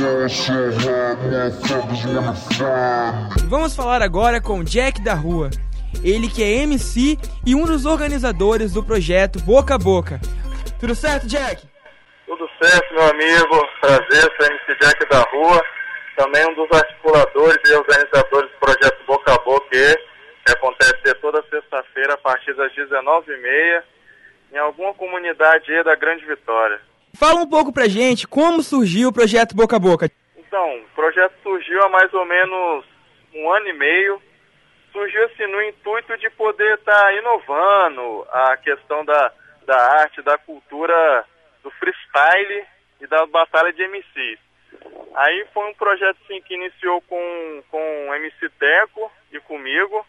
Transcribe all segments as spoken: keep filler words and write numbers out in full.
Vamos falar agora com Jack da Rua. Ele que é M C e um dos organizadores do projeto Boca a Boca. Tudo certo, Jack? Tudo certo, meu amigo. Prazer, sou M C Jack da Rua. Também um dos articuladores e organizadores do projeto Boca a Boca, que acontece toda sexta-feira a partir das dezenove e meia em alguma comunidade aí da Grande Vitória. Fala um pouco pra gente como surgiu o projeto Boca a Boca. Então, o projeto surgiu há mais ou menos um ano e meio. Surgiu assim no intuito de poder estar tá inovando a questão da, da arte, da cultura do freestyle e da batalha de M Cs. Aí foi um projeto assim, que iniciou com, com o M C Teco e comigo,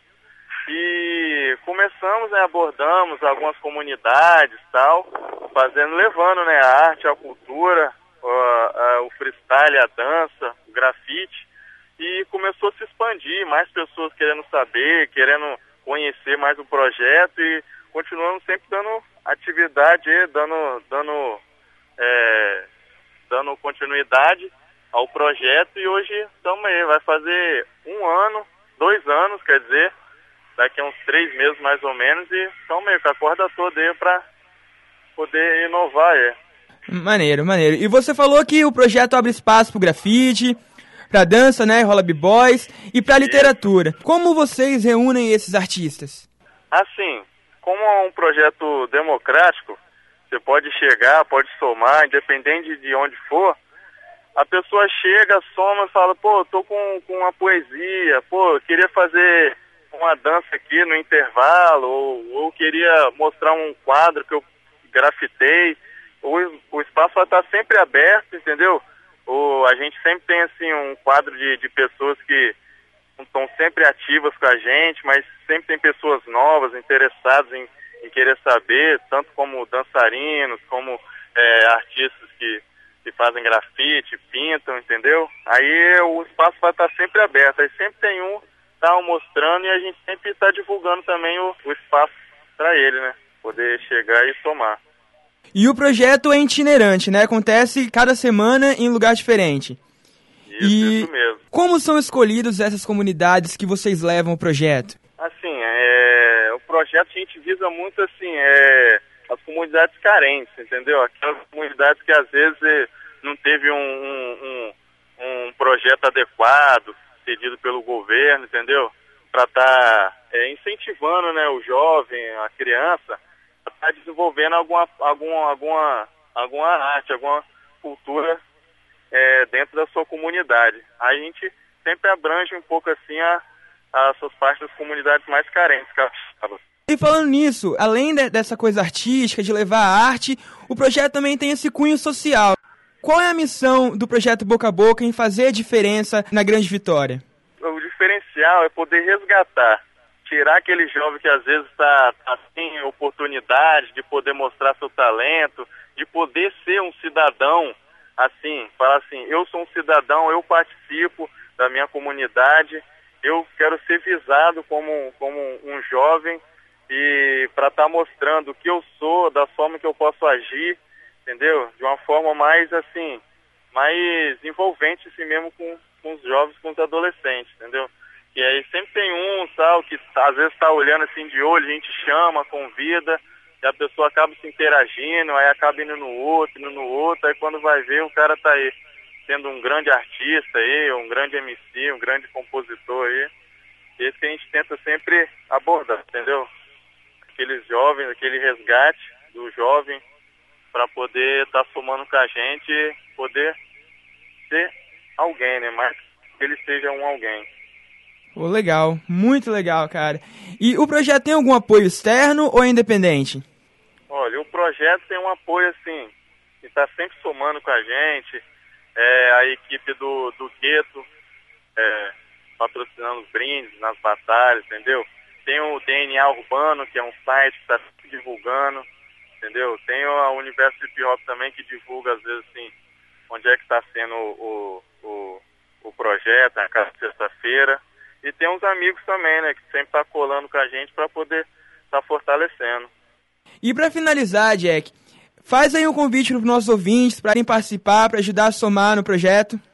e começamos, né, abordamos algumas comunidades tal, fazendo, levando, né, a arte, a cultura, o, a, o freestyle, a dança, o grafite, e começou a se expandir, mais pessoas querendo saber, querendo conhecer mais o projeto, e continuamos sempre dando atividade, dando, dando, é, dando continuidade ao projeto, e hoje estamos aí, vai fazer um ano, dois anos, quer dizer, daqui a uns três meses mais ou menos, e estamos aí com a corda toda aí para poder inovar. É. Maneiro, maneiro. E você falou que o projeto abre espaço para o grafite, para dança, né, rola b-boys, e para literatura. Isso. Como vocês reúnem esses artistas? Assim, como é um projeto democrático, você pode chegar, pode somar, independente de onde for. A pessoa chega, soma e fala, pô, tô com, com uma poesia, pô, eu queria fazer uma dança aqui no intervalo, ou, ou queria mostrar um quadro que eu grafitei. O, o espaço vai estar sempre aberto, entendeu? O, a gente sempre tem assim um quadro de, de pessoas que estão sempre ativas com a gente, mas sempre tem pessoas novas, interessadas em, em querer saber, tanto como dançarinos, como é, artistas que que fazem grafite, pintam, entendeu? Aí o espaço vai estar sempre aberto, aí sempre tem um tá mostrando, e a gente sempre está divulgando também o, o espaço para ele, né? Poder chegar e somar. E o projeto é itinerante, né? Acontece cada semana em lugar diferente. Isso, e isso mesmo. Como são escolhidas essas comunidades que vocês levam o projeto? Assim, é, o projeto a gente visa muito assim, é... as comunidades carentes, entendeu? Aquelas comunidades que às vezes não teve um, um, um, um projeto adequado, cedido pelo governo, entendeu? Para estar tá, é, incentivando, né, o jovem, a criança, a estar tá desenvolvendo alguma, alguma, alguma, alguma arte, alguma cultura é, dentro da sua comunidade. Aí a gente sempre abrange um pouco assim a, a essas partes das comunidades mais carentes, capixabas. E falando nisso, além de, dessa coisa artística, de levar a arte, o projeto também tem esse cunho social. Qual é a missão do projeto Boca a Boca em fazer a diferença na Grande Vitória? O diferencial é poder resgatar, tirar aquele jovem que às vezes está tá sem oportunidade de poder mostrar seu talento, de poder ser um cidadão, assim, falar assim, eu sou um cidadão, eu participo da minha comunidade, eu quero ser visado como, como um jovem, e para estar tá mostrando o que eu sou, da forma que eu posso agir, entendeu? De uma forma mais, assim, mais envolvente, assim mesmo, com, com os jovens, com os adolescentes, entendeu? E aí sempre tem um, tal, que às vezes está olhando assim de olho, a gente chama, convida, e a pessoa acaba se interagindo, aí acaba indo no outro, indo no outro, aí quando vai ver, o cara tá aí sendo um grande artista aí, um grande M C, um grande compositor aí. Esse que a gente tenta sempre abordar, entendeu? Aqueles jovens, aquele resgate do jovem para poder estar tá somando com a gente e poder ser alguém, né? Mas que ele seja um alguém. Oh, legal, muito legal, cara. E o projeto tem algum apoio externo ou é independente? Olha, o projeto tem um apoio, assim, que está sempre somando com a gente, é, a equipe do, do Gueto, é, patrocinando os brindes nas batalhas, entendeu? Tem o D N A Urbano, que é um site que está divulgando, entendeu? Tem a Universo Hip Hop também, que divulga, às vezes, assim, onde é que está sendo o, o, o projeto, a cada sexta-feira. E tem uns amigos também, né, que sempre tá colando com a gente para poder estar tá fortalecendo. E para finalizar, Jack, faz aí um convite para os nossos ouvintes para irem participar, para ajudar a somar no projeto.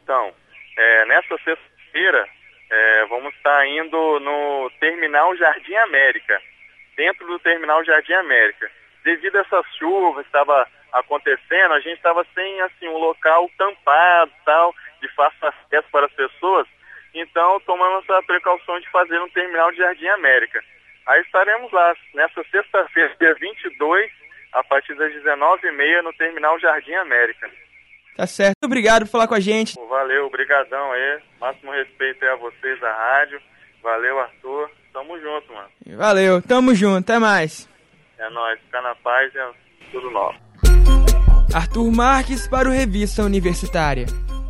Então, é, nessa sexta-feira, é, vamos estar indo no Terminal Jardim América, dentro do Terminal Jardim América. Devido a essas chuvas que estava acontecendo, a gente estava sem assim, um local tampado, tal, de fácil acesso para as pessoas, então tomamos a precaução de fazer um Terminal de Jardim América. Aí estaremos lá, nessa sexta-feira, dia vinte e dois, a partir das dezenove e meia, no Terminal Jardim América. Tá certo. Obrigado por falar com a gente. Valeu, obrigadão aí. Máximo respeito aí a vocês da rádio. Valeu, Arthur. Tamo junto, mano. Valeu, tamo junto. Até mais. É nóis. Ficar na paz é tudo nosso. Arthur Marques para o Revista Universitária.